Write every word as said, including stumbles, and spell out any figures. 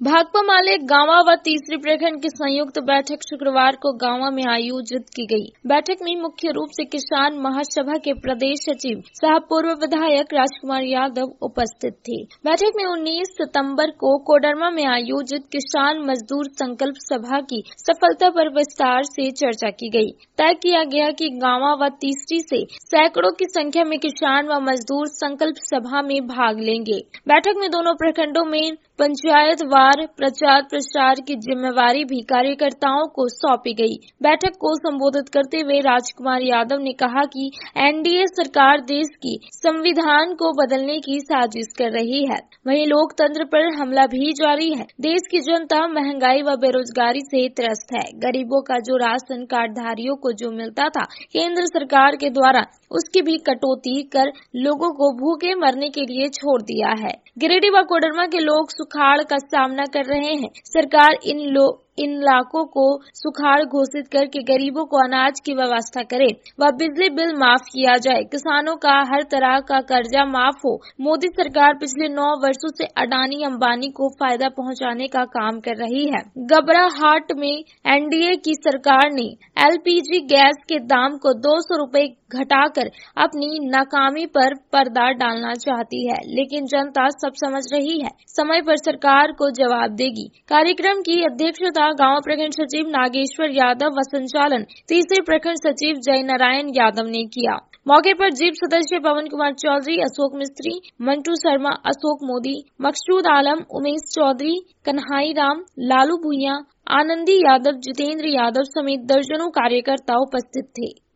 भाकपा माले गांवा व तीसरी प्रखंड की संयुक्त बैठक शुक्रवार को गांवा में आयोजित की गई। बैठक में मुख्य रूप से किसान महासभा के प्रदेश सचिव सह पूर्व विधायक राजकुमार यादव उपस्थित थे। बैठक में उन्नीस सितंबर को कोडरमा में आयोजित किसान मजदूर संकल्प सभा की सफलता पर विस्तार से चर्चा की गई। तय किया गया कि गांवा व तीसरी से सैकड़ों की संख्या में किसान व मजदूर संकल्प सभा में भाग लेंगे। बैठक में दोनों प्रखंडों में पंचायत वार प्रचार प्रसार की जिम्मेवारी भी कार्यकर्ताओं को सौंपी गई। बैठक को संबोधित करते हुए राजकुमार यादव ने कहा कि एनडीए सरकार देश की संविधान को बदलने की साजिश कर रही है, वहीं लोकतंत्र पर हमला भी जारी है। देश की जनता महंगाई व बेरोजगारी से त्रस्त है। गरीबों का जो राशन कार्डधारियों को जो मिलता था केंद्र सरकार के द्वारा, उसकी भी कटौती कर लोगों को भूखे मरने के लिए छोड़ दिया है। गिरिडीह व कोडरमा के लोग सुखाड़ का सामना कर रहे हैं। सरकार इन लोग इन इलाकों को सुखाड़ घोषित करके गरीबों को अनाज की व्यवस्था करे व बिजली बिल माफ किया जाए। किसानों का हर तरह का कर्जा माफ हो। मोदी सरकार पिछले नौ वर्षों से अडानी अंबानी को फायदा पहुंचाने का काम कर रही है। गबराहाट में एनडीए की सरकार ने एलपीजी गैस के दाम को दो सौ रुपए घटाकर अपनी नाकामी पर पर्दा डालना चाहती है, लेकिन जनता सब समझ रही है। समय पर सरकार को जवाब देगी। कार्यक्रम की अध्यक्षता गांव प्रखंड सचिव नागेश्वर यादव व संचालन तीसरे प्रखंड सचिव जय नारायण यादव ने किया। मौके पर जीप सदस्य पवन कुमार चौधरी, अशोक मिस्त्री, मंटू शर्मा, अशोक मोदी, मकसूद आलम, उमेश चौधरी, कन्हाई राम, लालू भुइया, आनंदी यादव, जितेंद्र यादव समेत दर्जनों कार्यकर्ता उपस्थित थे।